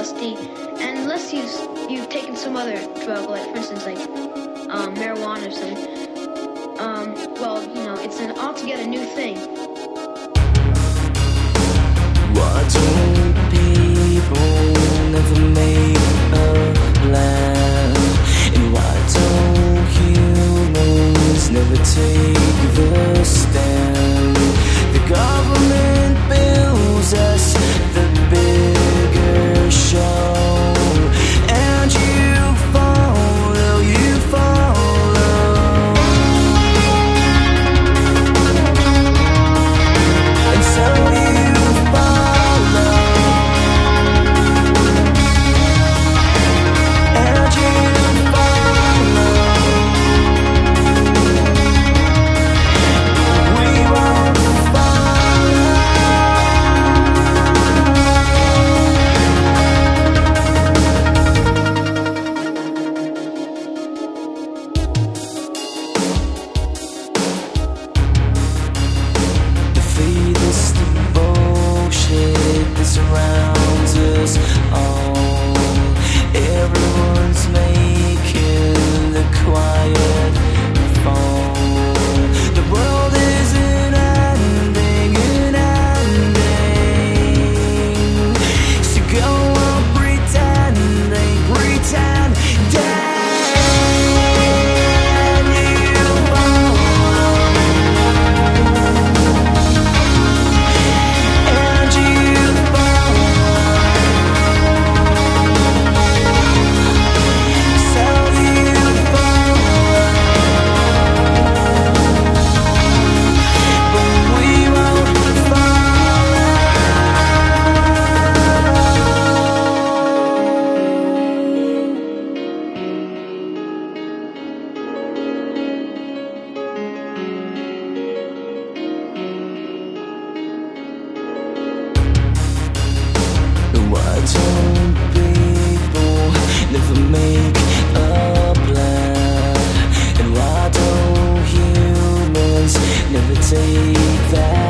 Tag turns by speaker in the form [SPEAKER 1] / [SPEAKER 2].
[SPEAKER 1] LSD, and unless you've taken some other drug, like for instance, like marijuana or something, well, it's an altogether new thing.
[SPEAKER 2] Why don't people never make a plan? And why don't humans never take the stand? The government bills us the bigger show, and you follow, and so you follow, and you follow. We won't defeat this bullshit that surrounds us all. Everyone's making the quiet fall. The world isn't ending, so go on pretending, you follow, and you so you but we won't Why don't people never make a plan? And why don't humans never take that